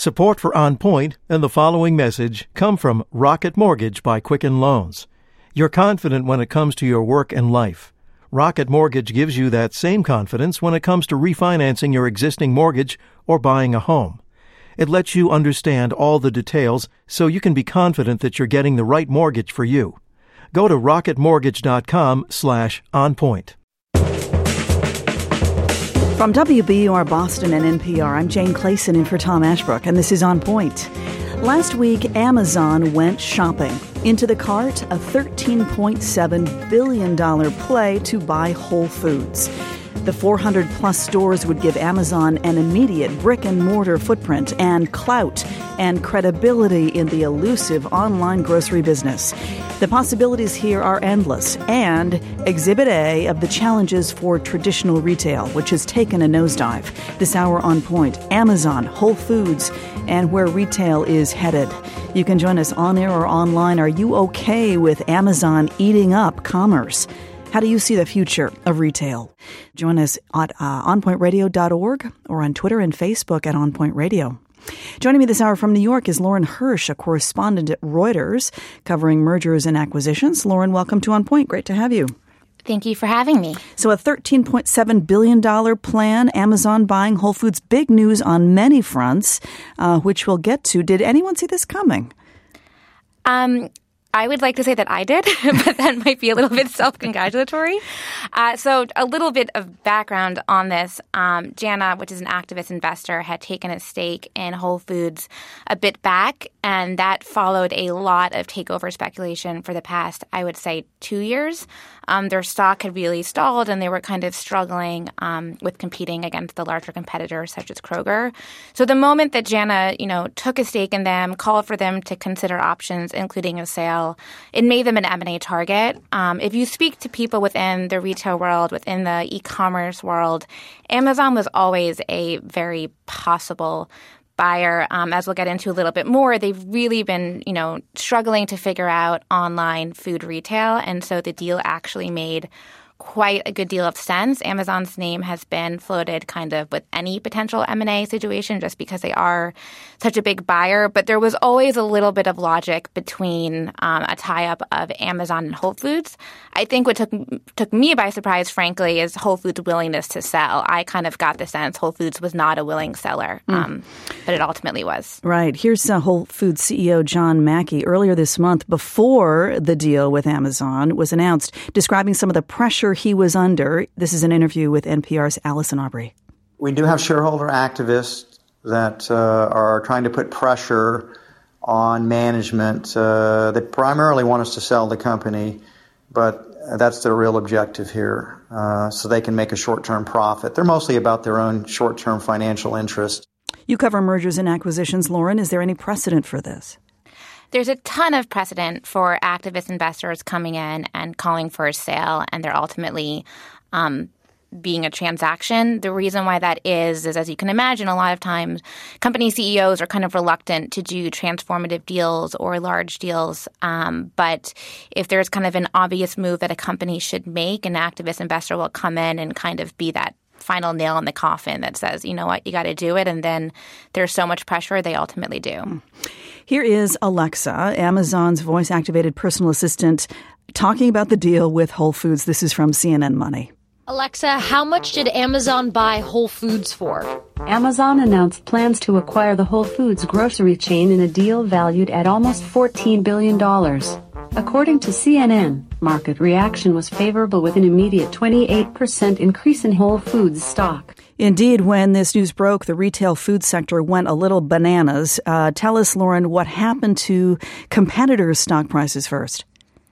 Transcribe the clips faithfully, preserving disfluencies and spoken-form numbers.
Support for On Point and the following message come from Rocket Mortgage by Quicken Loans. You're confident when it comes to your work and life. Rocket Mortgage gives you that same confidence when it comes to refinancing your existing mortgage or buying a home. It lets you understand all the details so you can be confident that you're getting the right mortgage for you. Go to rocketmortgage.com slash onpoint. From W B U R Boston and N P R, I'm Jane Clayson in for Tom Ashbrook, and this is On Point. Last week, Amazon went shopping. Into the cart, a thirteen point seven billion dollars play to buy Whole Foods. The four hundred plus stores would give Amazon an immediate brick-and-mortar footprint and clout and credibility in the elusive online grocery business. The possibilities here are endless, and Exhibit A of the challenges for traditional retail, which has taken a nosedive. This hour On Point, Amazon, Whole Foods, and where retail is headed. You can join us on air or online. Are you okay with Amazon eating up commerce? How do you see the future of retail? Join us at uh, on point radio dot org or on Twitter and Facebook at On Point Radio. Joining me this hour from New York is Lauren Hirsch, a correspondent at Reuters, covering mergers and acquisitions. Lauren, welcome to On Point. Great to have you. Thank you for having me. So a thirteen point seven billion dollars plan, Amazon buying Whole Foods, big news on many fronts, uh, which we'll get to. Did anyone see this coming? Um. I would like to say that I did, but that might be a little bit self-congratulatory. Uh, so a little bit of background on this. Um, Jana, which is an activist investor, had taken a stake in Whole Foods a bit back, and that followed a lot of takeover speculation for the past, I would say, two years. Um, their stock had really stalled, and they were kind of struggling um, with competing against the larger competitors such as Kroger. So the moment that Jana, you know, took a stake in them, called for them to consider options, including a sale, it made them an M and A target. Um, if you speak to people within the retail world, within the e-commerce world, Amazon was always a very possible buyer. Um, as we'll get into a little bit more, they've really been, you know, struggling to figure out online food retail. And so the deal actually made quite a good deal of sense. Amazon's name has been floated kind of with any potential M and A situation just because they are such a big buyer. But there was always a little bit of logic between um, a tie-up of Amazon and Whole Foods. I think what took took me by surprise, frankly, is Whole Foods' willingness to sell. I kind of got the sense Whole Foods was not a willing seller, mm. um, but it ultimately was. Right. Here's uh, Whole Foods C E O John Mackey earlier this month, before the deal with Amazon was announced, describing some of the pressure he was under. This is an interview with N P R's Allison Aubrey. We do have shareholder activists that uh, are trying to put pressure on management. Uh, they primarily want us to sell the company, but that's their real objective here, uh, so they can make a short-term profit. They're mostly about their own short-term financial interest. You cover mergers and acquisitions, Lauren. Is there any precedent for this? There's a ton of precedent for activist investors coming in and calling for a sale, and they're ultimately um, being a transaction. The reason why that is, is as you can imagine, a lot of times company C E Os are kind of reluctant to do transformative deals or large deals. Um, but if there's kind of an obvious move that a company should make, an activist investor will come in and kind of be that final nail in the coffin that says, you know what, you got to do it. And then there's so much pressure, they ultimately do. Here is Alexa, Amazon's voice-activated personal assistant, talking about the deal with Whole Foods. This is from C N N Money. Alexa, how much did Amazon buy Whole Foods for? Amazon announced plans to acquire the Whole Foods grocery chain in a deal valued at almost fourteen billion dollars. According to C N N, market reaction was favorable with an immediate twenty-eight percent increase in Whole Foods stock. Indeed, when this news broke, the retail food sector went a little bananas. Uh, tell us, Lauren, what happened to competitors' stock prices first?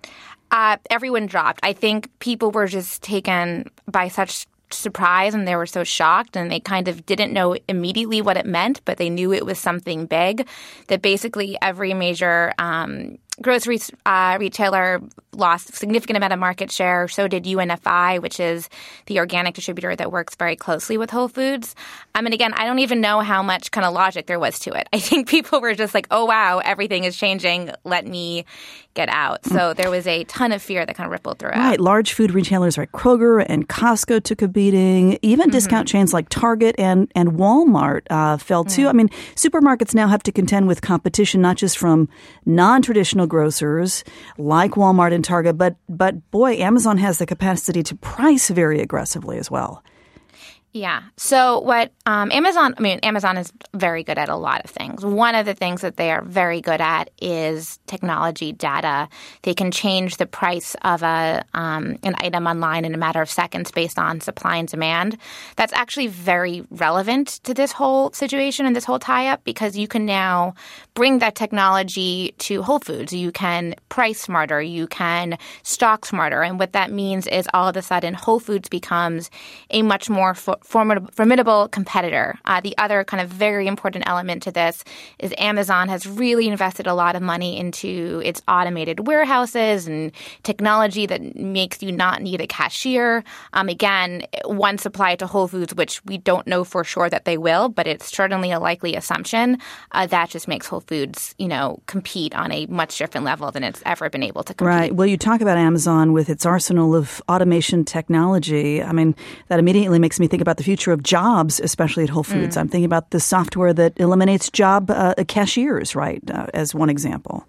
Uh, everyone dropped. I think people were just taken by such surprise and they were so shocked and they kind of didn't know immediately what it meant, but they knew it was something big, that basically every major um, grocery uh, retailer lost a significant amount of market share. So did U N F I, which is the organic distributor that works very closely with Whole Foods. I mean, again, I don't even know how much kind of logic there was to it. I think people were just like, oh, wow, everything is changing. Let me get out. So there was a ton of fear that kind of rippled throughout. Right. Large food retailers like Kroger and Costco took a beating. Even mm-hmm. discount chains like Target and, and Walmart uh, fell too. Mm-hmm. I mean, supermarkets now have to contend with competition not just from non-traditional grocers like Walmart and Target, but but boy, Amazon has the capacity to price very aggressively as well. Yeah. So what um, Amazon, I mean, Amazon is very good at a lot of things. One of the things that they are very good at is technology data. They can change the price of a um, an item online in a matter of seconds based on supply and demand. That's actually very relevant to this whole situation and this whole tie-up because you can now bring that technology to Whole Foods. You can price smarter. You can stock smarter. And what that means is all of a sudden Whole Foods becomes a much more fo- formidable competitor. Uh, the other kind of very important element to this is Amazon has really invested a lot of money into its automated warehouses and technology that makes you not need a cashier. Um, again, one supply to Whole Foods, which we don't know for sure that they will, but it's certainly a likely assumption. Uh, that just makes Whole Foods, you know, compete on a much different level than it's ever been able to compete. Right. Well, you talk about Amazon with its arsenal of automation technology. I mean, that immediately makes me think about the future of jobs, especially at Whole Foods. Mm. I'm thinking about the software that eliminates job uh, cashiers, right, uh, as one example.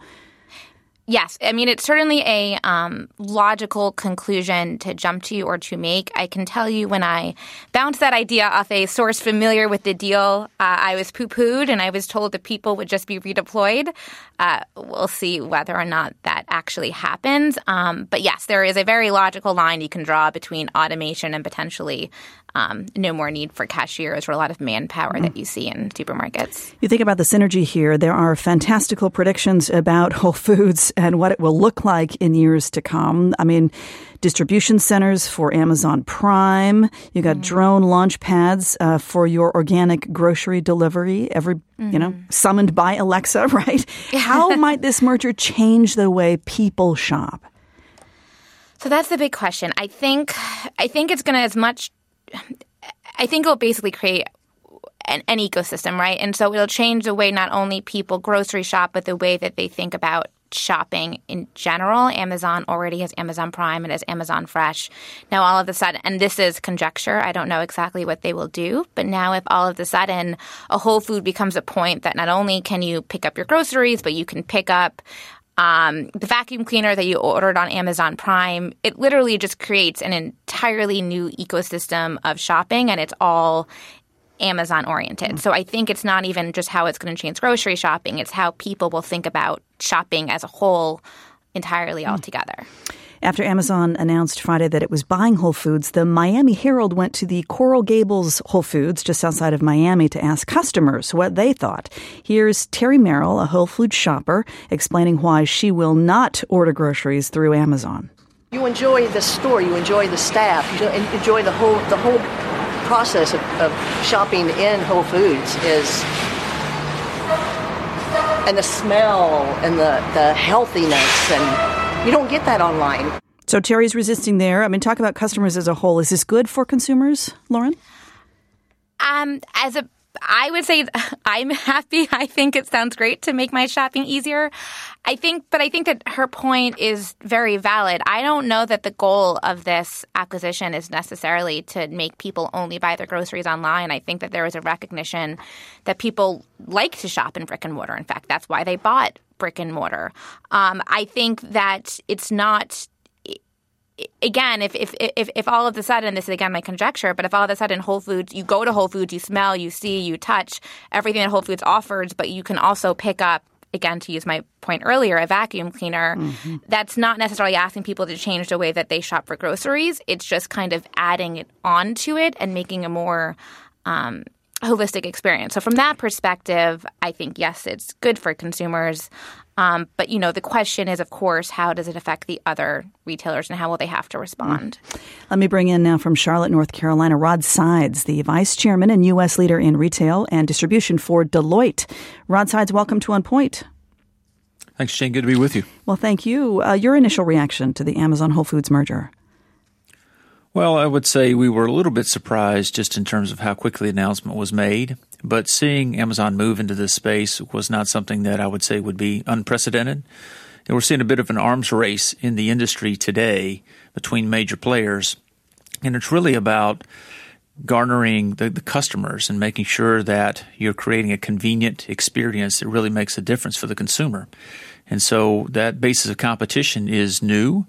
Yes. I mean, it's certainly a um, logical conclusion to jump to or to make. I can tell you when I bounced that idea off a source familiar with the deal, uh, I was poo-pooed and I was told that people would just be redeployed. Uh, we'll see whether or not that actually happens. Um, but yes, there is a very logical line you can draw between automation and potentially Um, no more need for cashiers or a lot of manpower mm. that you see in supermarkets. You think about the synergy here. There are fantastical predictions about Whole Foods and what it will look like in years to come. I mean, distribution centers for Amazon Prime. You got mm. drone launch pads uh, for your organic grocery delivery. Every mm-hmm. you know, summoned by Alexa, right? How might this merger change the way people shop? So that's the big question. I think I think it's going to as much. I think it'll basically create an, an ecosystem, right? And so it'll change the way not only people grocery shop, but the way that they think about shopping in general. Amazon already has Amazon Prime and has Amazon Fresh. Now all of a sudden, and this is conjecture, I don't know exactly what they will do, but now if all of a sudden a Whole Food becomes a point that not only can you pick up your groceries, but you can pick up Um, the vacuum cleaner that you ordered on Amazon Prime, it literally just creates an entirely new ecosystem of shopping, and it's all Amazon oriented. So I think it's not even just how it's going to change grocery shopping. It's how people will think about shopping as a whole entirely altogether. After Amazon announced Friday that it was buying Whole Foods, the Miami Herald went to the Coral Gables Whole Foods just outside of Miami to ask customers what they thought. Here's Terry Merrill, a Whole Foods shopper, explaining why she will not order groceries through Amazon. You enjoy the store, you enjoy the staff, you enjoy the whole the whole process of, of shopping in Whole Foods is, and the smell and the, the healthiness, and you don't get that online. So Terry's resisting there. I mean, talk about customers as a whole. Is this good for consumers, Lauren? Um, as a, I would say I'm happy. I think it sounds great to make my shopping easier. I think, but I think that her point is very valid. I don't know that the goal of this acquisition is necessarily to make people only buy their groceries online. I think that there is a recognition that people like to shop in brick and mortar. In fact, that's why they bought brick and mortar. Um, I think that it's not, again, if, if if if all of a sudden, this is again my conjecture, but if all of a sudden Whole Foods, you go to Whole Foods, you smell, you see, you touch everything that Whole Foods offers, but you can also pick up, again, to use my point earlier, a vacuum cleaner, mm-hmm. that's not necessarily asking people to change the way that they shop for groceries. It's just kind of adding it onto it and making a more um holistic experience. So from that perspective, I think, yes, it's good for consumers. Um, but, you know, the question is, of course, how does it affect the other retailers and how will they have to respond? Mm. Let me bring in now from Charlotte, North Carolina, Rod Sides, the vice chairman and U S leader in retail and distribution for Deloitte. Rod Sides, welcome to On Point. Thanks, Shane. Good to be with you. Well, thank you. Uh, your initial reaction to the Amazon-Whole Foods merger? Well, I would say we were a little bit surprised just in terms of how quickly the announcement was made. But seeing Amazon move into this space was not something that I would say would be unprecedented. And we're seeing a bit of an arms race in the industry today between major players. And it's really about garnering the, the customers and making sure that you're creating a convenient experience that really makes a difference for the consumer. And so that basis of competition is new.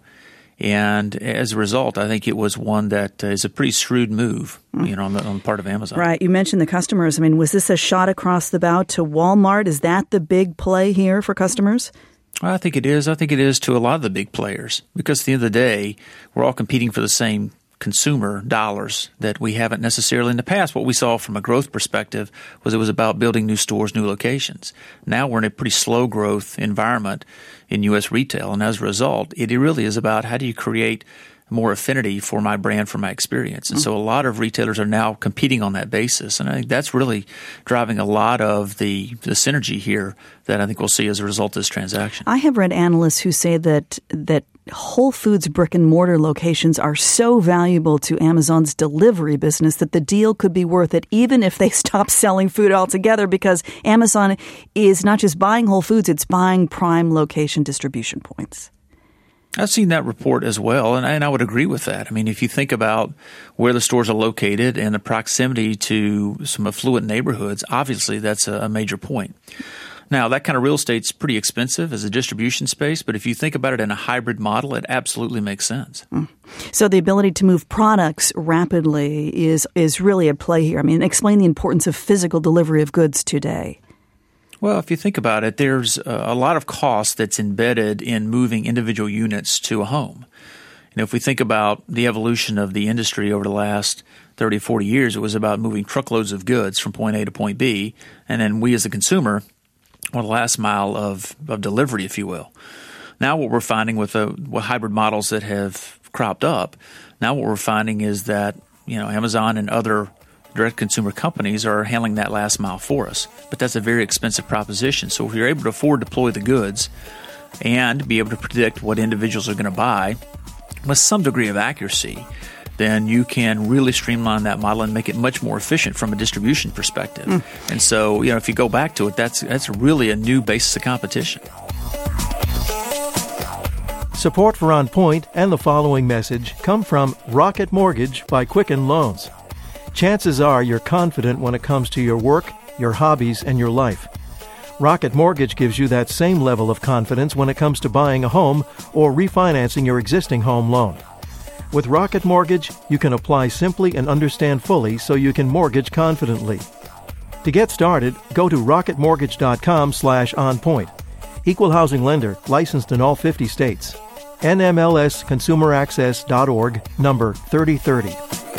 And as a result, I think it was one that is a pretty shrewd move, you know, on the, on the part of Amazon. Right. You mentioned the customers. I mean, was this a shot across the bow to Walmart? Is that the big play here for customers? Well, I think it is. I think it is to a lot of the big players because at the end of the day, we're all competing for the same consumer dollars that we haven't necessarily in the past. What we saw from a growth perspective was it was about building new stores, new locations. Now we're in a pretty slow growth environment in U S retail, and as a result, it really is about how do you create more affinity for my brand, for my experience. And so a lot of retailers are now competing on that basis, and I think that's really driving a lot of the, the synergy here that I think we'll see as a result of this transaction. I have read analysts who say that that Whole Foods brick and mortar locations are so valuable to Amazon's delivery business that the deal could be worth it even if they stop selling food altogether, because Amazon is not just buying Whole Foods, it's buying prime location distribution points. I've seen that report as well, and I, and I would agree with that. I mean, if you think about where the stores are located and the proximity to some affluent neighborhoods, obviously that's a, a major point. Now, that kind of real estate's pretty expensive as a distribution space, but if you think about it in a hybrid model, it absolutely makes sense. Mm. So the ability to move products rapidly is is really at play here. I mean, explain the importance of physical delivery of goods today. Well, if you think about it, there's a lot of cost that's embedded in moving individual units to a home. You know, if we think about the evolution of the industry over the last thirty, forty years, it was about moving truckloads of goods from point A to point B, and then we as a consumer or the last mile of, of delivery, if you will. Now what we're finding with the with hybrid models that have cropped up, now what we're finding is that, you know, Amazon and other direct consumer companies are handling that last mile for us. But that's a very expensive proposition. So if you're able to afford to deploy the goods and be able to predict what individuals are going to buy with some degree of accuracy, then you can really streamline that model and make it much more efficient from a distribution perspective. Mm. And so, you know, if you go back to it, that's that's really a new basis of competition. Support for On Point and the following message come from Rocket Mortgage by Quicken Loans. Chances are you're confident when it comes to your work, your hobbies, and your life. Rocket Mortgage gives you that same level of confidence when it comes to buying a home or refinancing your existing home loan. With Rocket Mortgage, you can apply simply and understand fully so you can mortgage confidently. To get started, go to rocketmortgage.com slash onpoint. Equal housing lender, licensed in all fifty states. N M L S consumer access dot org, number thirty thirty.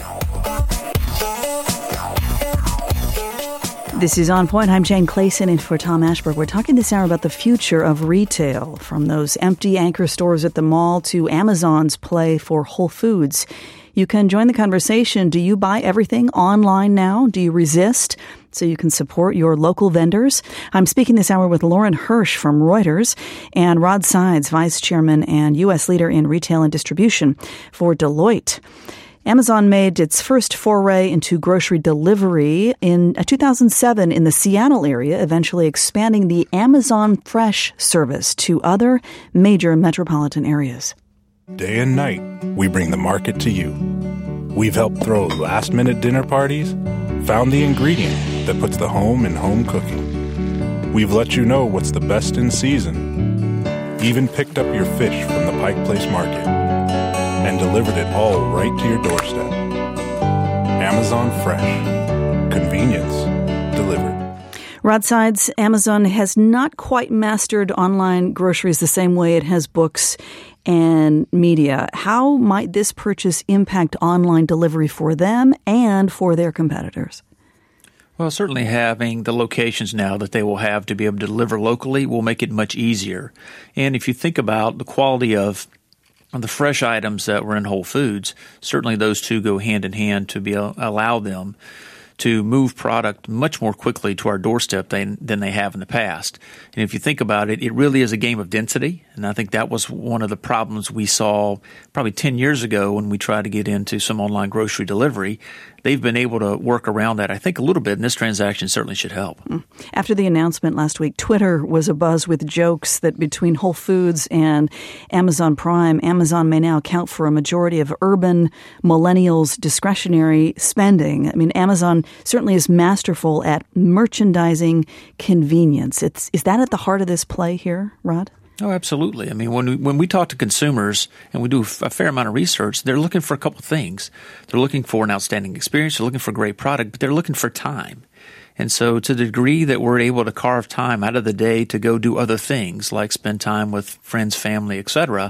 This is On Point. I'm Jane Clayson in for Tom Ashbrook. We're talking this hour about the future of retail, from those empty anchor stores at the mall to Amazon's play for Whole Foods. You can join the conversation. Do you buy everything online now? Do you resist so you can support your local vendors? I'm speaking this hour with Lauren Hirsch from Reuters and Rod Sides, Vice Chairman and U S Leader in Retail and Distribution for Deloitte. Amazon made its first foray into grocery delivery in two thousand seven in the Seattle area, eventually expanding the Amazon Fresh service to other major metropolitan areas. Day and night, we bring the market to you. We've helped throw last-minute dinner parties, found the ingredient that puts the home in home cooking. We've let you know what's the best in season, even picked up your fish from the Pike Place Market, and delivered it all right to your doorstep. Amazon Fresh. Convenience delivered. Rod Sides, Amazon has not quite mastered online groceries the same way it has books and media. How might this purchase impact online delivery for them and for their competitors? Well, certainly having the locations now that they will have to be able to deliver locally will make it much easier. And if you think about the quality of the fresh items that were in Whole Foods, certainly those two go hand in hand to be allow them to move product much more quickly to our doorstep than, than they have in the past. And if you think about it, it really is a game of density. And I think that was one of the problems we saw probably ten years ago when we tried to get into some online grocery delivery. They've been able to work around that, I think, a little bit, and this transaction certainly should help. After the announcement last week, Twitter was abuzz with jokes that between Whole Foods and Amazon Prime, Amazon may now account for a majority of urban millennials' discretionary spending. I mean, Amazon certainly is masterful at merchandising convenience. It's, is that at the heart of this play here, Rod? Oh, absolutely. I mean, when we, when we talk to consumers and we do a fair amount of research, they're looking for a couple of things. They're looking for an outstanding experience. They're looking for a great product, but they're looking for time. And so to the degree that we're able to carve time out of the day to go do other things like spend time with friends, family, et cetera,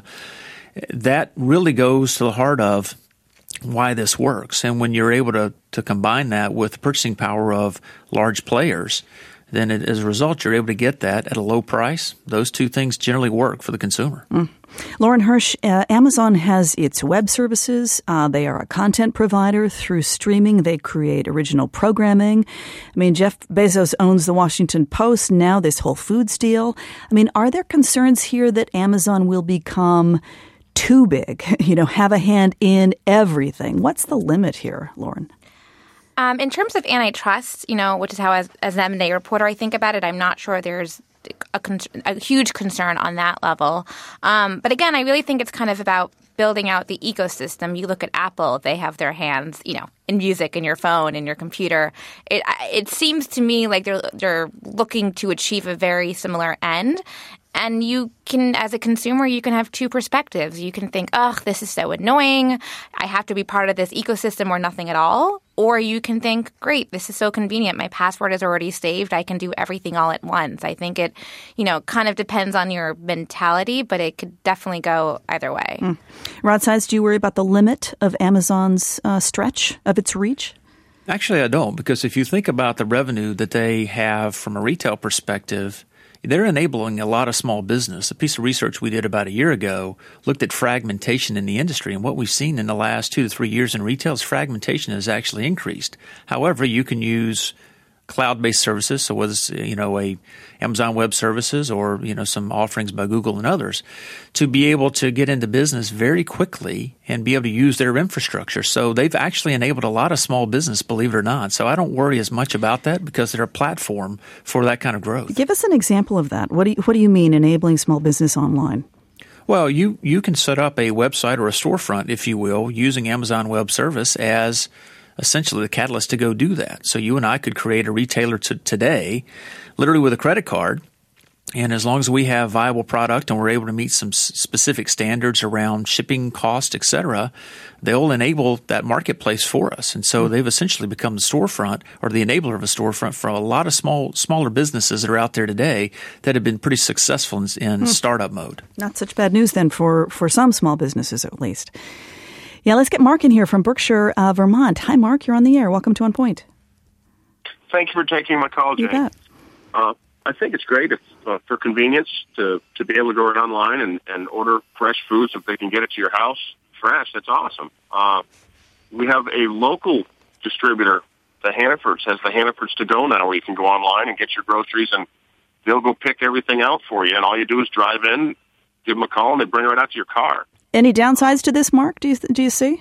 that really goes to the heart of why this works. And when you're able to, to combine that with the purchasing power of large players, then it, as a result, you're able to get that at a low price. Those two things generally work for the consumer. Mm. Lauren Hirsch, uh, Amazon has its web services. Uh, they are a content provider. Through streaming, they create original programming. I mean, Jeff Bezos owns the Washington Post, now this Whole Foods deal. I mean, are there concerns here that Amazon will become too big, you know, have a hand in everything? What's the limit here, Lauren? Um, in terms of antitrust, you know, which is how as, as an M and A reporter I think about it, I'm not sure there's a, con- a huge concern on that level. Um, but again, I really think it's kind of about building out the ecosystem. You look at Apple, they have their hands, you know, in music, in your phone, in your computer. It it seems to me like they're they're looking to achieve a very similar end. And you can, as a consumer, you can have two perspectives. You can think, ugh, this is so annoying. I have to be part of this ecosystem or nothing at all. Or you can think, great, this is so convenient. My password is already saved. I can do everything all at once. I think it, you know, kind of depends on your mentality, but it could definitely go either way. Mm. Rod Sides, do you worry about the limit of Amazon's uh, stretch of its reach? Actually, I don't, because if you think about the revenue that they have from a retail perspective, they're enabling a lot of small business. A piece of research we did about a year ago looked at fragmentation in the industry, and what we've seen in the last two to three years in retail is fragmentation has actually increased. However, you can use cloud-based services, so whether it's, you know, a Amazon Web Services or, you know, some offerings by Google and others, to be able to get into business very quickly and be able to use their infrastructure. So they've actually enabled a lot of small business, believe it or not. So I don't worry as much about that because they're a platform for that kind of growth. Give us an example of that. What do you, what do you mean enabling small business online? Well, you, you can set up a website or a storefront, if you will, using Amazon Web Service as essentially the catalyst to go do that. So you and I could create a retailer to today, literally with a credit card, and as long as we have viable product and we're able to meet some s- specific standards around shipping cost, et cetera, they'll enable that marketplace for us. And so mm-hmm. they've essentially become the storefront or the enabler of a storefront for a lot of small, smaller businesses that are out there today that have been pretty successful in, in mm. startup mode. Not such bad news then for, for some small businesses at least. Yeah, let's get Mark in here from Berkshire, uh, Vermont. Hi, Mark. You're on the air. Welcome to On Point. Thank you for taking my call, Jane. You bet. Uh, I think it's great if, uh, for convenience to, to be able to go online and, and order fresh foods if they can get it to your house fresh. That's awesome. Uh, we have a local distributor, the Hannafords, has the Hannafords to go now, where you can go online and get your groceries, and they'll go pick everything out for you. And all you do is drive in, give them a call, and they bring it right out to your car. Any downsides to this, Mark? Do you do you see?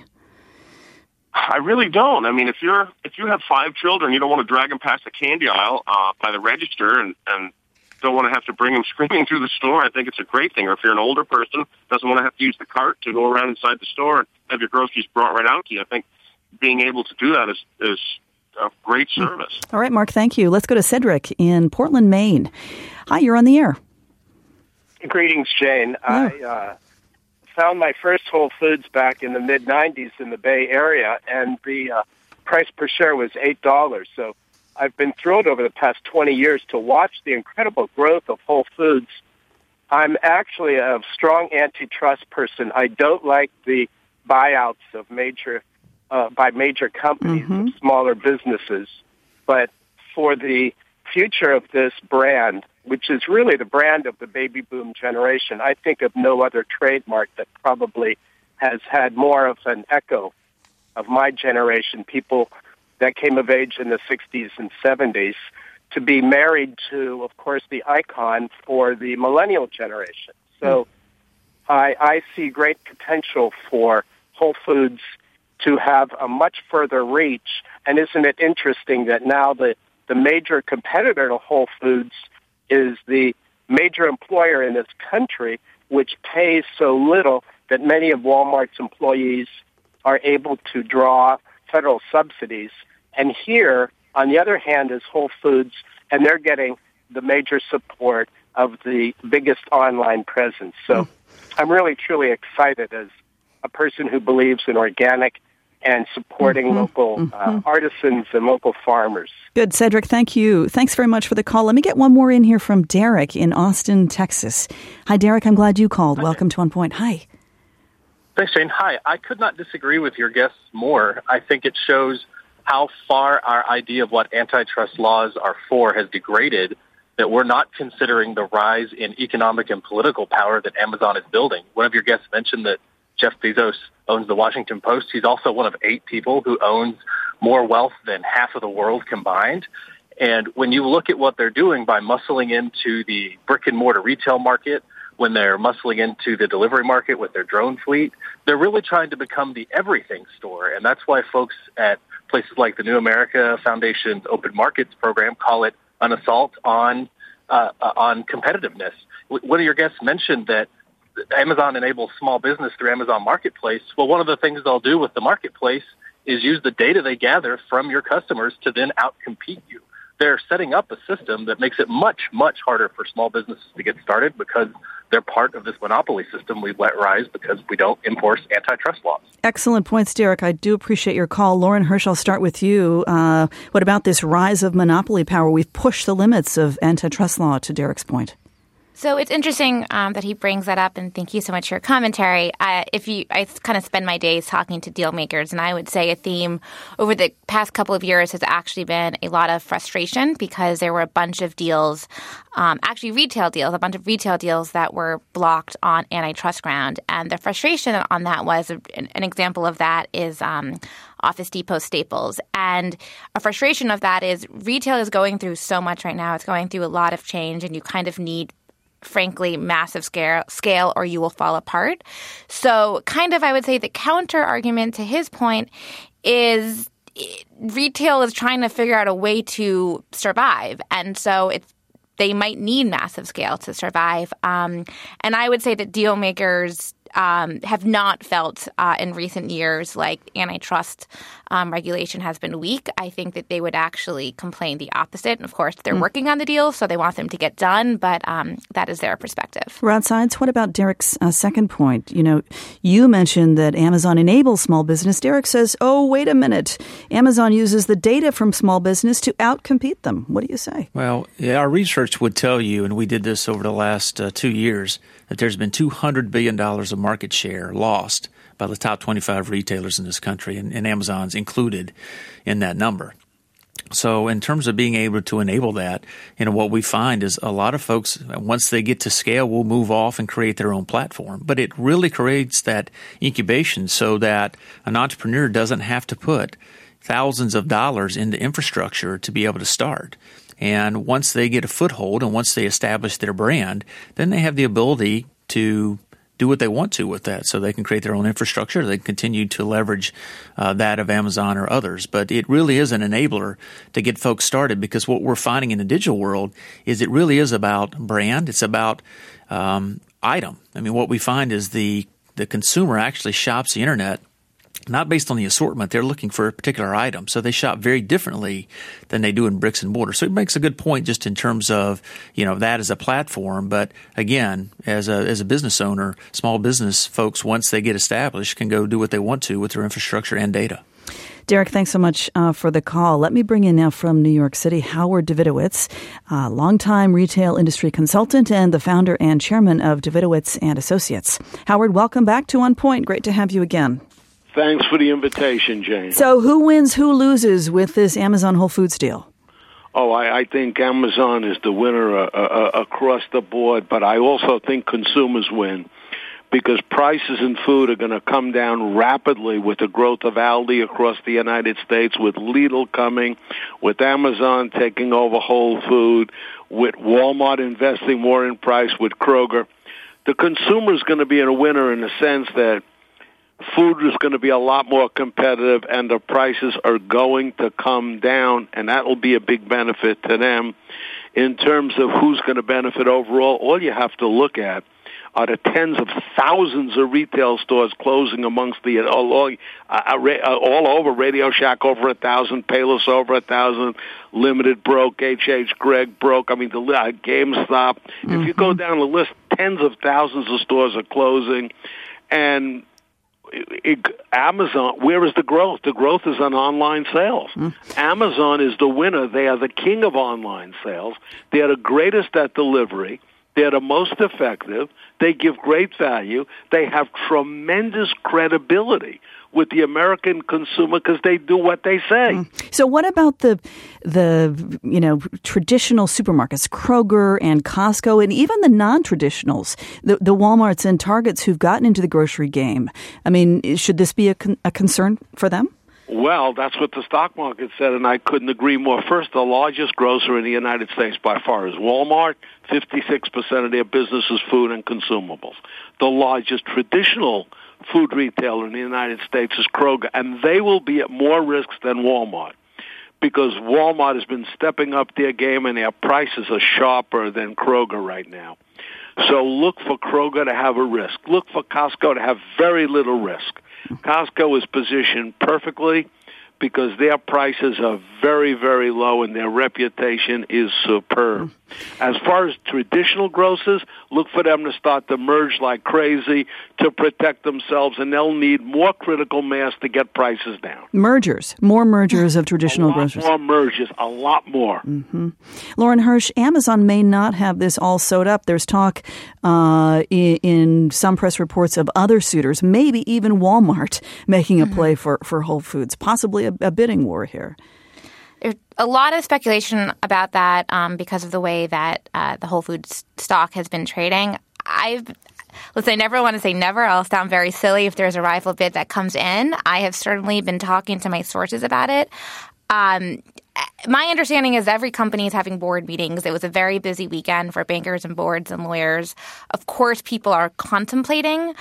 I really don't. I mean, if you're if you have five children, you don't want to drag them past the candy aisle uh, by the register, and, and don't want to have to bring them screaming through the store. I think it's a great thing. Or if you're an older person, doesn't want to have to use the cart to go around inside the store and have your groceries brought right out to you. I think being able to do that is is a great service. All right, Mark. Thank you. Let's go to Cedric in Portland, Maine. Hi, you're on the air. Greetings, Jane. Yeah. I uh, found my first Whole Foods back in the mid nineties in the Bay Area, and the uh, price per share was eight dollars. So I've been thrilled over the past twenty years to watch the incredible growth of Whole Foods. I'm actually a strong antitrust person. I don't like the buyouts of major uh, by major companies mm-hmm. of smaller businesses. But for the future of this brand, which is really the brand of the baby boom generation, I think of no other trademark that probably has had more of an echo of my generation. People that came of age in the sixties and seventies to be married to, of course, the icon for the millennial generation. So I, I see great potential for Whole Foods to have a much further reach. And isn't it interesting that now the, the major competitor to Whole Foods is the major employer in this country, which pays so little that many of Walmart's employees are able to draw federal subsidies. And here, on the other hand, is Whole Foods, and they're getting the major support of the biggest online presence. So I'm really, truly excited as a person who believes in organic and supporting mm-hmm. local mm-hmm. Uh, artisans and local farmers. Good. Cedric, thank you. Thanks very much for the call. Let me get one more in here from Derek in Austin, Texas. Hi, Derek. I'm glad you called. Hi. Welcome to On Point. Hi. Thanks, Jane. Hi. I could not disagree with your guests more. I think it shows how far our idea of what antitrust laws are for has degraded, that we're not considering the rise in economic and political power that Amazon is building. One of your guests mentioned that Jeff Bezos owns the Washington Post. He's also one of eight people who owns more wealth than half of the world combined. And when you look at what they're doing by muscling into the brick-and-mortar retail market, when they're muscling into the delivery market with their drone fleet, they're really trying to become the everything store. And that's why folks at places like the New America Foundation's Open Markets program call it an assault on uh, on competitiveness. One of your guests mentioned that Amazon enables small business through Amazon Marketplace. Well, one of the things they'll do with the marketplace is use the data they gather from your customers to then outcompete you. They're setting up a system that makes it much, much harder for small businesses to get started because they're part of this monopoly system we've let rise because we don't enforce antitrust laws. Excellent points, Derek. I do appreciate your call. Lauren Hirsch, I'll start with you. Uh, what about this rise of monopoly power? We've pushed the limits of antitrust law, to Derek's point. So it's interesting um, that he brings that up, and thank you so much for your commentary. Uh, if you, I kind of spend my days talking to deal makers, and I would say a theme over the past couple of years has actually been a lot of frustration because there were a bunch of deals, um, actually retail deals, a bunch of retail deals that were blocked on antitrust ground. And the frustration on that was, an, an example of that is um, Office Depot Staples. And a frustration of that is retail is going through so much right now. It's going through a lot of change, and you kind of need frankly, massive scale, scale or you will fall apart. So kind of, I would say the counter argument to his point is retail is trying to figure out a way to survive. And so it's they might need massive scale to survive. Um, and I would say that deal makers Um, have not felt uh, in recent years like antitrust um, regulation has been weak. I think that they would actually complain the opposite. And of course, they're mm. working on the deal, so they want them to get done. But um, that is their perspective. Rod Sides, what about Derek's uh, second point? You know, you mentioned that Amazon enables small business. Derek says, oh, wait a minute. Amazon uses the data from small business to outcompete them. What do you say? Well, yeah, our research would tell you, and we did this over the last uh, two years, that there's been two hundred billion dollars of market share lost by the top twenty-five retailers in this country, and, and Amazon's included in that number. So in terms of being able to enable that, you know, what we find is a lot of folks, once they get to scale, will move off and create their own platform. But it really creates that incubation so that an entrepreneur doesn't have to put thousands of dollars into infrastructure to be able to start. And once they get a foothold and once they establish their brand, then they have the ability to do what they want to with that. So they can create their own infrastructure. They can continue to leverage uh, that of Amazon or others. But it really is an enabler to get folks started, because what we're finding in the digital world is it really is about brand. It's about um, item. I mean, what we find is the, the consumer actually shops the internet not based on the assortment. They're looking for a particular item. So they shop very differently than they do in bricks and mortar. So it makes a good point just in terms of, you know, that as a platform. But again, as a as a business owner, small business folks, once they get established, can go do what they want to with their infrastructure and data. Derek, thanks so much uh, for the call. Let me bring in now from New York City, Howard Davidowitz, uh, longtime retail industry consultant and the founder and chairman of Davidowitz and Associates. Howard, welcome back to On Point. Great to have you again. Thanks for the invitation, Jane. So who wins, who loses with this Amazon Whole Foods deal? Oh, I, I think Amazon is the winner uh, uh, across the board, but I also think consumers win because prices in food are going to come down rapidly with the growth of Aldi across the United States, with Lidl coming, with Amazon taking over Whole Food, with Walmart investing more in price, with Kroger. The consumer is going to be a winner in the sense that food is going to be a lot more competitive and the prices are going to come down, and that will be a big benefit to them. In terms of who's going to benefit overall, all you have to look at are the tens of thousands of retail stores closing amongst the all, uh, all over. Radio Shack over a thousand, Payless over a thousand, Limited broke, H H Gregg broke. I mean, the uh, GameStop. Mm-hmm. If you go down the list, tens of thousands of stores are closing, and It, Amazon, where is the growth? The growth is on online sales. Mm. Amazon is the winner. They are the king of online sales. They are the greatest at delivery. They're the most effective. They give great value. They have tremendous credibility with the American consumer because they do what they say. Mm. So what about the, the you know, traditional supermarkets, Kroger and Costco, and even the non-traditionals, the, the Walmarts and Targets who've gotten into the grocery game? I mean, should this be a, con- a concern for them? Well, that's what the stock market said, and I couldn't agree more. First, the largest grocer in the United States by far is Walmart. fifty-six percent of their business is food and consumables. The largest traditional food retailer in the United States is Kroger, and they will be at more risks than Walmart because Walmart has been stepping up their game, and their prices are sharper than Kroger right now. So look for Kroger to have a risk. Look for Costco to have very little risk. Costco is positioned perfectly because their prices are very, very low and their reputation is superb. As far as traditional grocers, look for them to start to merge like crazy to protect themselves, and they'll need more critical mass to get prices down. Mergers, more mergers of traditional grocers. A lot more mergers, a lot more. Mm-hmm. Lauren Hirsch, Amazon may not have this all sewed up. There's talk uh, in, in some press reports of other suitors, maybe even Walmart making a play for, for Whole Foods, possibly a, a bidding war here. There's a lot of speculation about that um, because of the way that uh, the Whole Foods stock has been trading. I've Listen, I never want to say never. I'll sound very silly if there's a rival bid that comes in. I have certainly been talking to my sources about it. Um, my understanding is every company is having board meetings. It was a very busy weekend for bankers and boards and lawyers. Of course, people are contemplating.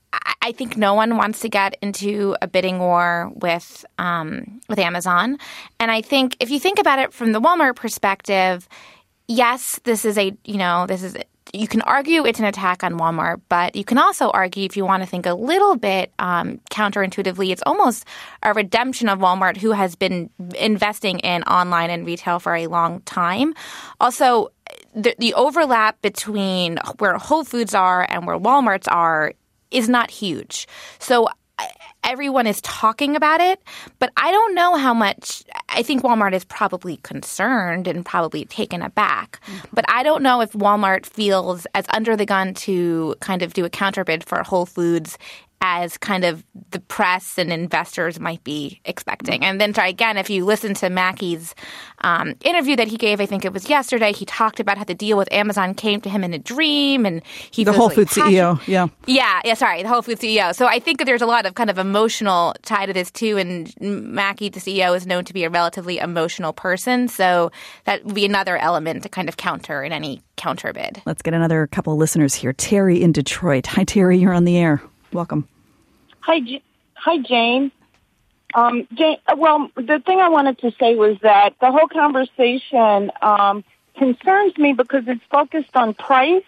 I think no one wants to get into a bidding war with um, with Amazon. And I think if you think about it from the Walmart perspective, yes, this is a, you know, this is, you can argue it's an attack on Walmart, but you can also argue, if you want to think a little bit um, counterintuitively, it's almost a redemption of Walmart, who has been investing in online and retail for a long time. Also, the, the overlap between where Whole Foods are and where Walmart's are is not huge. So everyone is talking about it, but I don't know how much. I think Walmart is probably concerned and probably taken aback, mm-hmm. but I don't know if Walmart feels as under the gun to kind of do a counterbid for Whole Foods as kind of the press and investors might be expecting. And then, sorry, again, if you listen to Mackey's um, interview that he gave, I think it was yesterday, he talked about how the deal with Amazon came to him in a dream. And he The Whole Foods C E O, yeah. Yeah, yeah, sorry, the Whole Foods C E O. So I think that there's a lot of kind of emotional tie to this, too. And Mackey, the C E O, is known to be a relatively emotional person. So that would be another element to kind of counter in any counter bid. Let's get another couple of listeners here. Terry in Detroit. Hi, Terry. You're on the air. Welcome. Hi, J- hi, Jane. Um, Jane. Well, the thing I wanted to say was that the whole conversation um, concerns me because it's focused on price,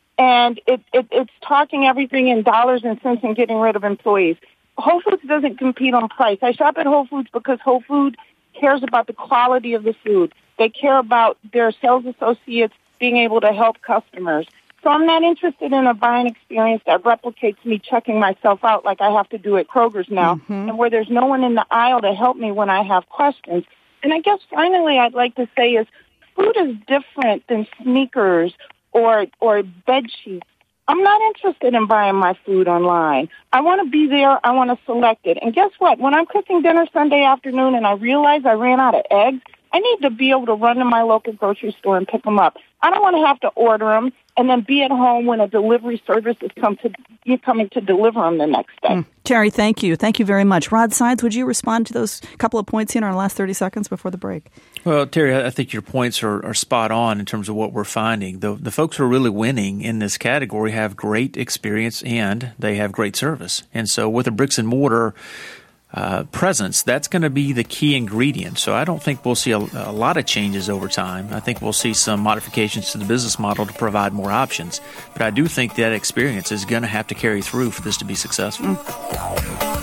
and it, it, it's talking everything in dollars and cents and getting rid of employees. Whole Foods doesn't compete on price. I shop at Whole Foods because Whole Foods cares about the quality of the food. They care about their sales associates being able to help customers. So I'm not interested in a buying experience that replicates me checking myself out like I have to do at Kroger's now, mm-hmm. and where there's no one in the aisle to help me when I have questions. And I guess finally I'd like to say is food is different than sneakers or or bed sheets. I'm not interested in buying my food online. I want to be there. I want to select it. And guess what? When I'm cooking dinner Sunday afternoon and I realize I ran out of eggs, I need to be able to run to my local grocery store and pick them up. I don't want to have to order them and then be at home when a delivery service is come to, you're coming to deliver them the next day. Mm. Terry, thank you. Thank you very much. Rod Sides, would you respond to those couple of points in our last thirty seconds before the break? Well, Terry, I think your points are, are spot on in terms of what we're finding. The, the folks who are really winning in this category have great experience and they have great service. And so with a bricks and mortar Uh, presence, that's going to be the key ingredient. So I don't think we'll see a, a lot of changes over time. I think we'll see some modifications to the business model to provide more options. But I do think that experience is going to have to carry through for this to be successful. Mm.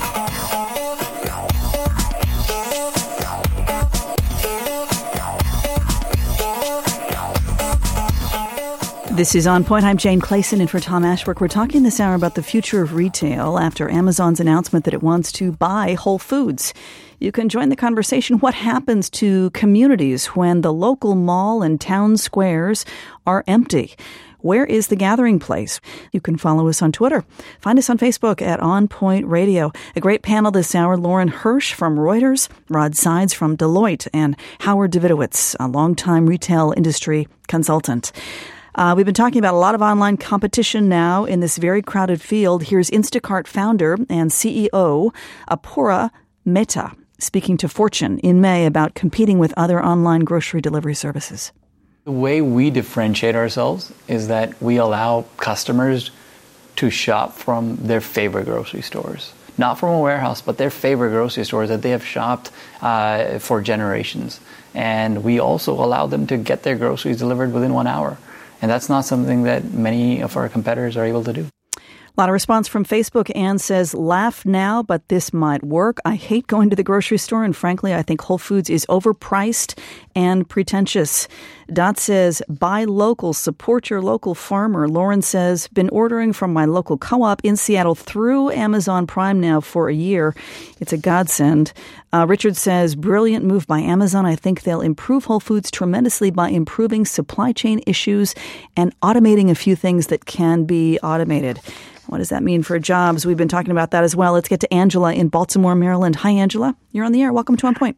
This is On Point. I'm Jane Clayson in for Tom Ashbrook. We're talking this hour about the future of retail after Amazon's announcement that it wants to buy Whole Foods. You can join the conversation. What happens to communities when the local mall and town squares are empty? Where is the gathering place? You can follow us on Twitter. Find us on Facebook at On Point Radio. A great panel this hour. Lauren Hirsch from Reuters, Rod Sides from Deloitte, and Howard Davidowitz, a longtime retail industry consultant. Uh, we've been talking about a lot of online competition now in this very crowded field. Here's Instacart founder and C E O Apura Mehta speaking to Fortune in May about competing with other online grocery delivery services. The way we differentiate ourselves is that we allow customers to shop from their favorite grocery stores. Not from a warehouse, but their favorite grocery stores that they have shopped uh, for generations. And we also allow them to get their groceries delivered within one hour. And that's not something that many of our competitors are able to do. A lot of response from Facebook. Ann says, laugh now, but this might work. I hate going to the grocery store, and frankly, I think Whole Foods is overpriced and pretentious. Dot says, buy local, support your local farmer. Lauren says, been ordering from my local co-op in Seattle through Amazon Prime now for a year. It's a godsend. Uh, Richard says, brilliant move by Amazon. I think they'll improve Whole Foods tremendously by improving supply chain issues and automating a few things that can be automated. What does that mean for jobs? We've been talking about that as well. Let's get to Angela in Baltimore, Maryland. Hi, Angela. You're on the air. Welcome to On Point.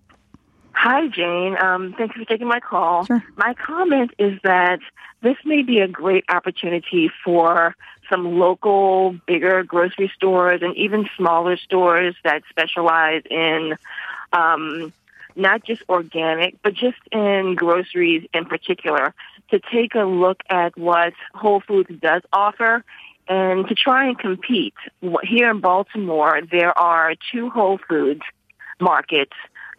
Hi, Jane. Um, thanks for taking my call. Sure. My comment is that this may be a great opportunity for some local, bigger grocery stores and even smaller stores that specialize in um, not just organic, but just in groceries in particular, to take a look at what Whole Foods does offer and to try and compete. Here in Baltimore, there are two Whole Foods markets.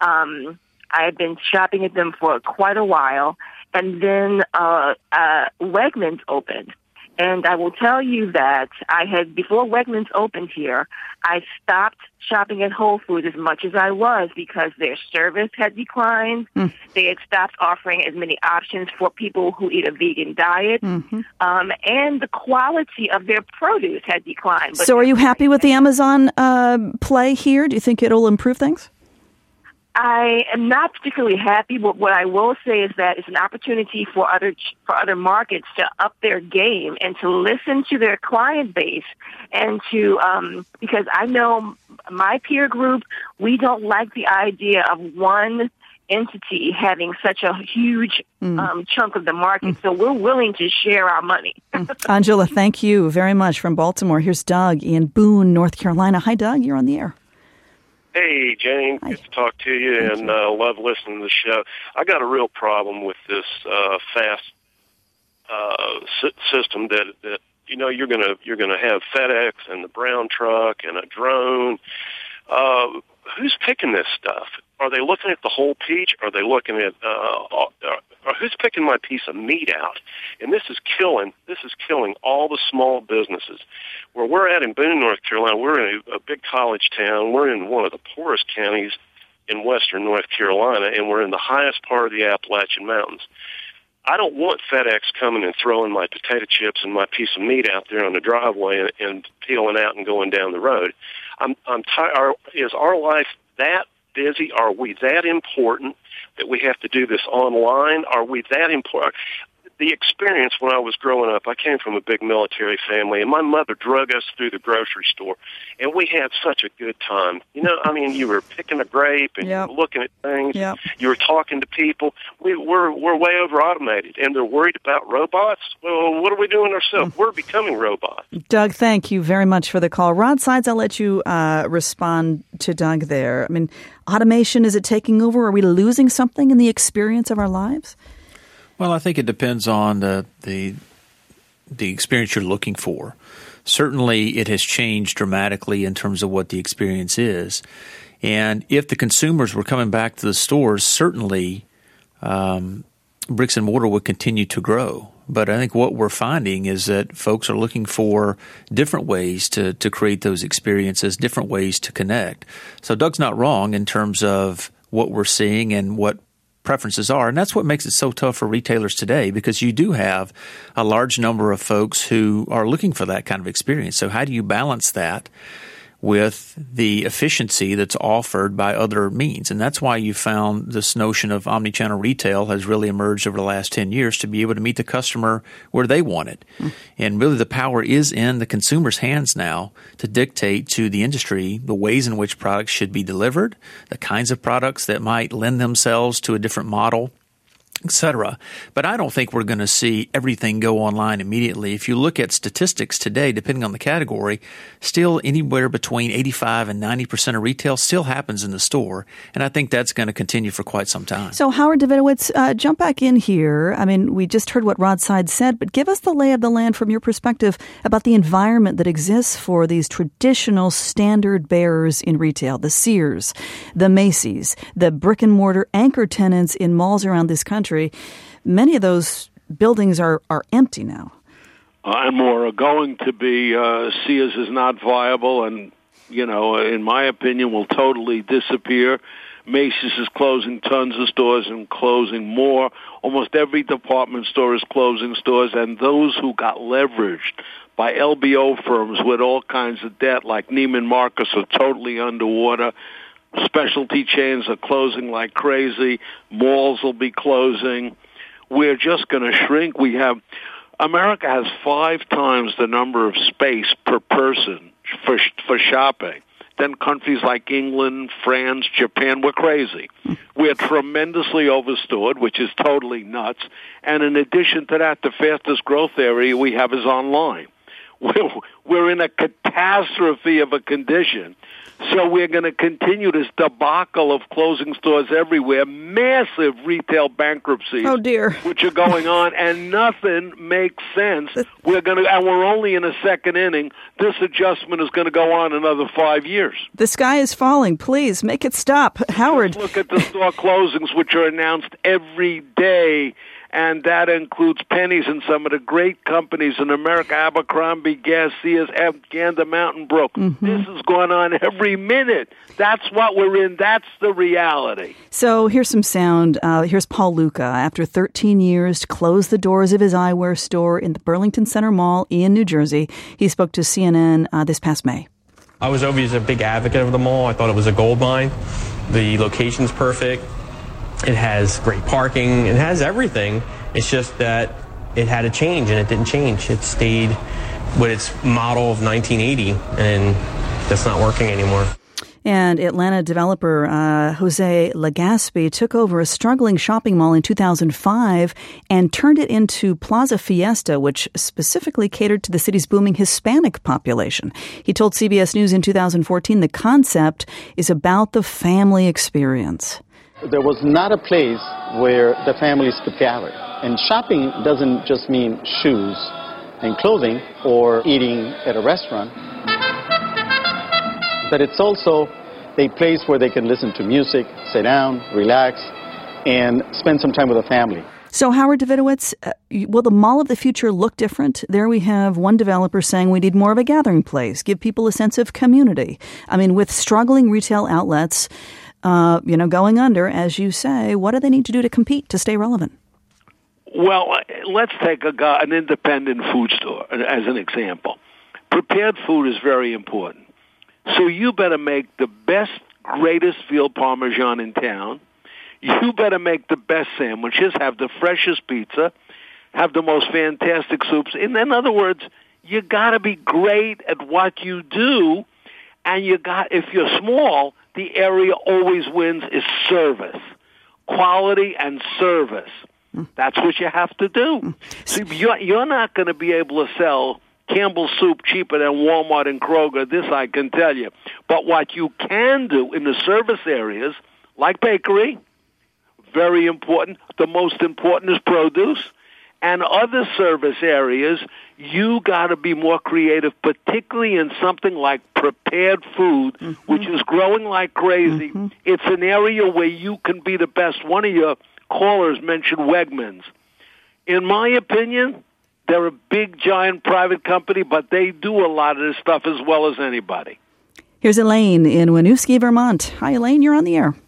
Um, I've been shopping at them for quite a while. And then uh, uh, Wegmans opened. And I will tell you that I had, before Wegmans opened here, I stopped shopping at Whole Foods as much as I was because their service had declined. Mm. They had stopped offering as many options for people who eat a vegan diet. Mm-hmm. Um, and the quality of their produce had declined. But so are you happy with the Amazon uh, play here? Do you think it'll improve things? I am not particularly happy, but what I will say is that it's an opportunity for other for other markets to up their game and to listen to their client base and to um, because I know my peer group, we don't like the idea of one entity having such a huge mm. um, chunk of the market, mm. so we're willing to share our money. Angela, thank you very much from Baltimore. Here's Doug in Boone, North Carolina. Hi, Doug. You're on the air. Hey, Jane. Hi. Good to talk to you, Thank and you. Uh, love listening to the show. I got a real problem with this uh, fast uh, s- system that that you know you're gonna you're gonna have FedEx and the brown truck and a drone. Uh, who's picking this stuff? Are they looking at the whole peach? Are they looking at uh, or who's picking my piece of meat out? And this is killing. This is killing all the small businesses. Where we're at in Boone, North Carolina, we're in a, a big college town. We're in one of the poorest counties in western North Carolina, and we're in the highest part of the Appalachian Mountains. I don't want FedEx coming and throwing my potato chips and my piece of meat out there on the driveway and, and peeling out and going down the road. I'm, I'm tired. Is our life that busy? Are we that important that we have to do this online? Are we that important? the experience when I was growing up, I came from a big military family, and my mother drug us through the grocery store, and we had such a good time. You know, I mean, you were picking a grape, and Yep. you were looking at things. Yep. You were talking to people. We, we're we're way over automated, and they're worried about robots. Well, what are we doing ourselves? We're becoming robots. Doug, thank you very much for the call. Rod Sides, I'll let you uh, respond to Doug there. I mean, automation, is it taking over? Are we losing something in the experience of our lives? Well, I think it depends on the the the experience you're looking for. Certainly, it has changed dramatically in terms of what the experience is. And if the consumers were coming back to the stores, certainly um, bricks and mortar would continue to grow. But I think what we're finding is that folks are looking for different ways to, to create those experiences, different ways to connect. So Doug's not wrong in terms of what we're seeing and what preferences are. And that's what makes it so tough for retailers today, because you do have a large number of folks who are looking for that kind of experience. So how do you balance that with the efficiency that's offered by other means? And that's why you found this notion of omnichannel retail has really emerged over the last ten years to be able to meet the customer where they want it. Mm. And really the power is in the consumer's hands now to dictate to the industry the ways in which products should be delivered, the kinds of products that might lend themselves to a different model, et cetera. But I don't think we're going to see everything go online immediately. If you look at statistics today, depending on the category, still anywhere between eighty-five and ninety percent of retail still happens in the store. And I think that's going to continue for quite some time. So Howard Davidowitz, uh, jump back in here. I mean, we just heard what Rod Sides said, but give us the lay of the land from your perspective about the environment that exists for these traditional standard bearers in retail, the Sears, the Macy's, the brick and mortar anchor tenants in malls around this country. Many of those buildings are, are empty now. Uh, and more are going to be. Uh, Sears is not viable and, you know, in my opinion, will totally disappear. Macy's is closing tons of stores and closing more. Almost every department store is closing stores, and those who got leveraged by L B O firms with all kinds of debt like Neiman Marcus are totally underwater. Specialty chains are closing like crazy. Malls will be closing. We're just going to shrink. We have America has five times the number of space per person for for shopping than countries like England, France, Japan. We're crazy. We're tremendously overstored, which is totally nuts. And in addition to that, the fastest growth area we have is online. We're, we're in a catastrophe of a condition. So we're going to continue this debacle of closing stores everywhere, massive retail bankruptcies, oh dear, which are going on, and nothing makes sense. We're going to, and we're only in a second inning. This adjustment is going to go on another five years. The sky is falling. Please make it stop, Howard. Just look at the store closings, which are announced every day. And that includes Penny's and some of the great companies in America, Abercrombie, Guess, Sears, Gander Mountain Brook. Mm-hmm. This is going on every minute. That's what we're in. That's the reality. So here's some sound. Uh, here's Paul Luca. After thirteen years, closed the doors of his eyewear store in the Burlington Center Mall in New Jersey. He spoke to C N N uh, this past May. I was always a big advocate of the mall. I thought it was a gold mine. The location's perfect. It has great parking. It has everything. It's just that it had to change, and it didn't change. It stayed with its model of nineteen eighty, and that's not working anymore. And Atlanta developer uh, Jose Legaspi took over a struggling shopping mall in two thousand five and turned it into Plaza Fiesta, which specifically catered to the city's booming Hispanic population. He told C B S News in two thousand fourteen the concept is about the family experience. There was not a place where the families could gather. And shopping doesn't just mean shoes and clothing or eating at a restaurant, but it's also a place where they can listen to music, sit down, relax, and spend some time with the family. So, Howard Davidowitz, uh, will the Mall of the Future look different? There we have one developer saying we need more of a gathering place, give people a sense of community. I mean, with struggling retail outlets, uh, you know, going under, as you say, what do they need to do to compete, to stay relevant? Well, let's take a, an independent food store as an example. Prepared food is very important. So you better make the best, greatest veal parmesan in town. You better make the best sandwiches, have the freshest pizza, have the most fantastic soups. In, in other words, you got to be great at what you do, and you got, if you're small, the area always wins is service, quality and service. That's what you have to do. See, you're, you're not going to be able to sell Campbell's soup cheaper than Walmart and Kroger, this I can tell you. But what you can do in the service areas, like bakery, very important. The most important is produce. And other service areas, you got to be more creative, particularly in something like prepared food, mm-hmm. which is growing like crazy. Mm-hmm. It's an area where you can be the best. One of your callers mentioned Wegmans. In my opinion, they're a big, giant private company, but they do a lot of this stuff as well as anybody. Here's Elaine in Winooski, Vermont. Hi, Elaine. You're on the air.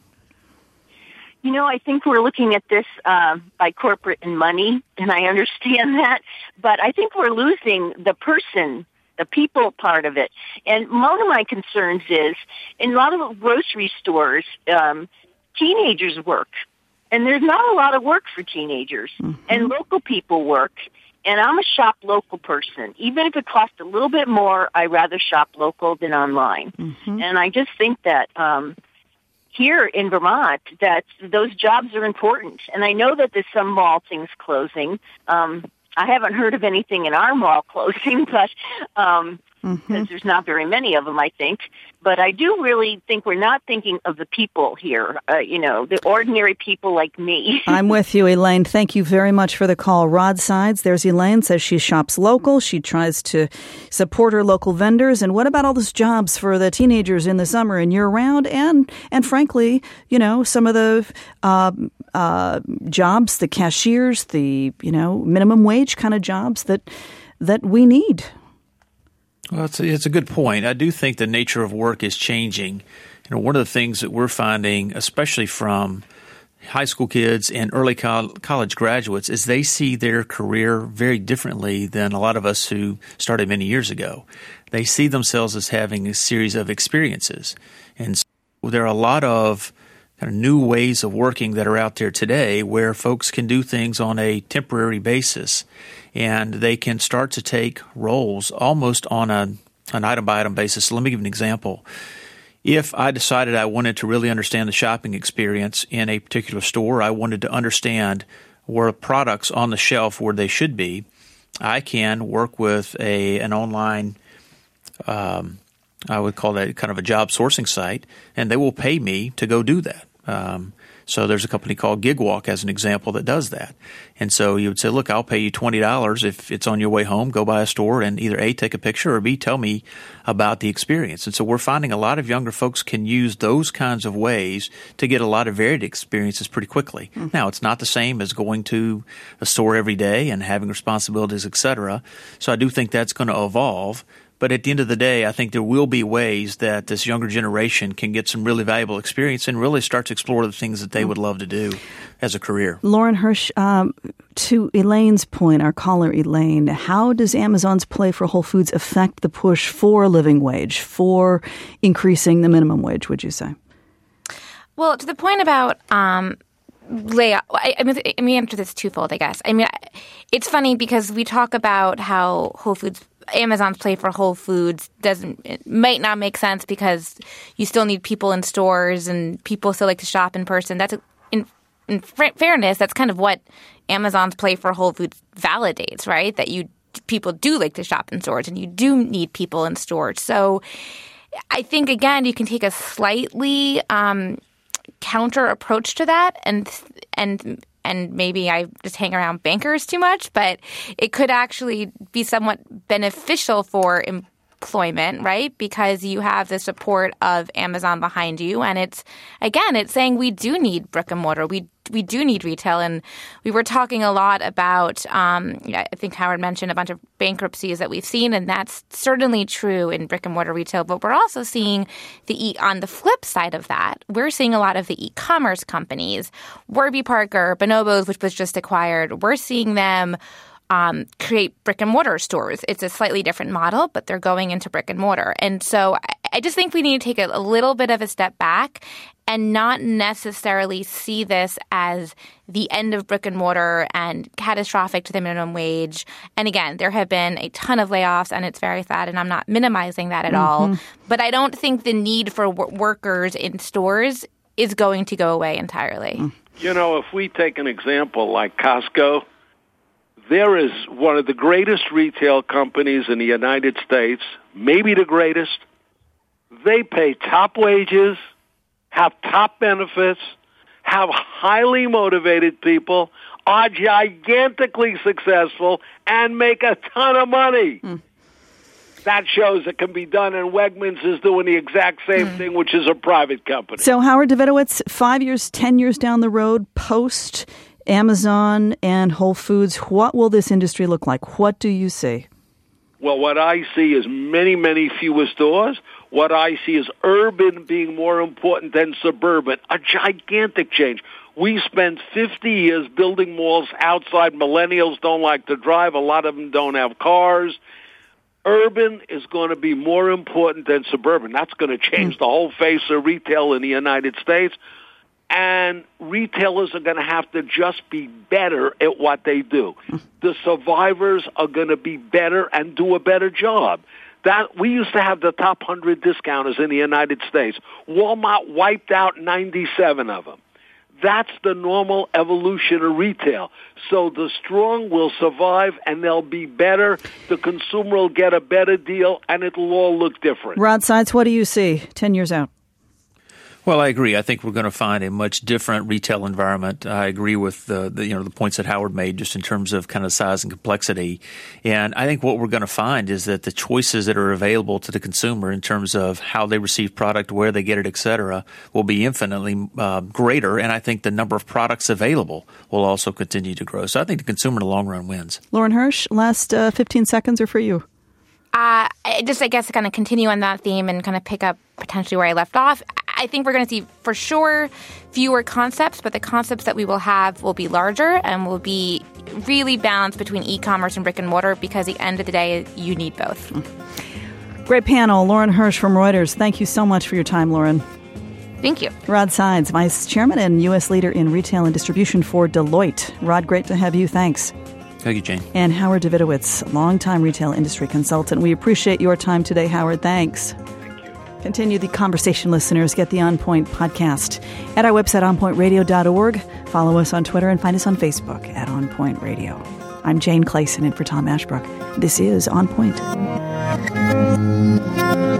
You know, I think we're looking at this uh, by corporate and money, and I understand that, but I think we're losing the person, the people part of it. And one of my concerns is, in a lot of grocery stores, um, teenagers work, and there's not a lot of work for teenagers, mm-hmm. and local people work. And I'm a shop local person. Even if it costs a little bit more, I'd rather shop local than online. Mm-hmm. And I just think that um, here in Vermont, that those jobs are important. And I know that there's some mall things closing. Um, I haven't heard of anything in our mall closing, but um, mm-hmm. since there's not very many of them, I think. But I do really think we're not thinking of the people here, uh, you know, the ordinary people like me. I'm with you, Elaine. Thank you very much for the call. Rodsides, there's Elaine, says she shops local. She tries to support her local vendors. And what about all those jobs for the teenagers in the summer and year-round? And, and frankly, you know, some of the uh, uh, jobs, the cashiers, the, you know, minimum wage kind of jobs that that we need. Well, it's a, it's a good point. I do think the nature of work is changing. You know, one of the things that we're finding, especially from high school kids and early co- college graduates, is they see their career very differently than a lot of us who started many years ago. They see themselves as having a series of experiences. And so there are a lot of kind of new ways of working that are out there today where folks can do things on a temporary basis. And they can start to take roles almost on a, an item-by-item basis. So let me give an example. If I decided I wanted to really understand the shopping experience in a particular store, I wanted to understand where products on the shelf where they should be, I can work with a an online, um, I would call that kind of a job sourcing site, and they will pay me to go do that. Um, So there's a company called GigWalk as an example that does that. And so you would say, look, I'll pay you twenty dollars if it's on your way home. Go by a store and either A, take a picture, or B, tell me about the experience. And so we're finding a lot of younger folks can use those kinds of ways to get a lot of varied experiences pretty quickly. Mm-hmm. Now, it's not the same as going to a store every day and having responsibilities, et cetera. So I do think that's going to evolve. But at the end of the day, I think there will be ways that this younger generation can get some really valuable experience and really start to explore the things that they would love to do as a career. Lauren Hirsch, um, to Elaine's point, our caller Elaine, how does Amazon's play for Whole Foods affect the push for living wage, for increasing the minimum wage, would you say? Well, to the point about um, layoff, I, I mean, I mean, answer this twofold, I guess. I mean, it's funny because we talk about how Whole Foods Amazon's play for Whole Foods doesn't it might not make sense because you still need people in stores and people still like to shop in person. That's in, in fairness, that's kind of what Amazon's play for Whole Foods validates, right? That you people do like to shop in stores and you do need people in stores. So I think again you can take a slightly um, counter approach to that and and. And maybe I just hang around bankers too much, but it could actually be somewhat beneficial for employment, right? Because you have the support of Amazon behind you. And it's, again, it's saying we do need brick and mortar. We we do need retail. And we were talking a lot about, um, I think Howard mentioned a bunch of bankruptcies that we've seen, and that's certainly true in brick and mortar retail. But we're also seeing the e- on the flip side of that, we're seeing a lot of the e-commerce companies, Warby Parker, Bonobos, which was just acquired. We're seeing them um, create brick and mortar stores. It's a slightly different model, but they're going into brick and mortar. And so I just think we need to take a, a little bit of a step back and not necessarily see this as the end of brick and mortar and catastrophic to the minimum wage. And again, there have been a ton of layoffs, and it's very sad, and I'm not minimizing that at mm-hmm. all. But I don't think the need for w- workers in stores is going to go away entirely. You know, if we take an example like Costco, there is one of the greatest retail companies in the United States, maybe the greatest. They pay top wages, have top benefits, have highly motivated people, are gigantically successful, and make a ton of money. Mm. That shows it can be done, and Wegmans is doing the exact same mm. thing, which is a private company. So, Howard Davidowitz, five years, ten years down the road, post Amazon and Whole Foods, what will this industry look like? What do you see? Well, what I see is many, many fewer stores. What I see is urban being more important than suburban, a gigantic change. We spent fifty years building malls outside. Millennials don't like to drive. A lot of them don't have cars. Urban is going to be more important than suburban. That's going to change the whole face of retail in the United States. And retailers are going to have to just be better at what they do. The survivors are going to be better and do a better job. That we used to have the top one hundred discounters in the United States. Walmart wiped out ninety-seven of them. That's the normal evolution of retail. So the strong will survive, and they'll be better. The consumer will get a better deal, and it'll all look different. Rod Sides, what do you see ten years out? Well, I agree. I think we're going to find a much different retail environment. I agree with the, the you know the points that Howard made just in terms of kind of size and complexity. And I think what we're going to find is that the choices that are available to the consumer in terms of how they receive product, where they get it, et cetera, will be infinitely uh, greater. And I think the number of products available will also continue to grow. So I think the consumer in the long run wins. Lauren Hirsch, last uh, fifteen seconds are for you. Uh, I just, I guess, to kind of continue on that theme and kind of pick up potentially where I left off. I think we're going to see, for sure, fewer concepts, but the concepts that we will have will be larger and will be really balanced between e-commerce and brick and mortar, because at the end of the day, you need both. Great panel. Lauren Hirsch from Reuters. Thank you so much for your time, Lauren. Thank you. Rod Sides, Vice Chairman and U S Leader in Retail and Distribution for Deloitte. Rod, great to have you. Thanks. Thank you, Jane. And Howard Davidowitz, longtime retail industry consultant. We appreciate your time today, Howard. Thanks. Thank you. Continue the conversation, listeners. Get the On Point podcast at our website, on point radio dot org. Follow us on Twitter and find us on Facebook at On Point Radio. I'm Jane Clayson in for Tom Ashbrook. This is On Point.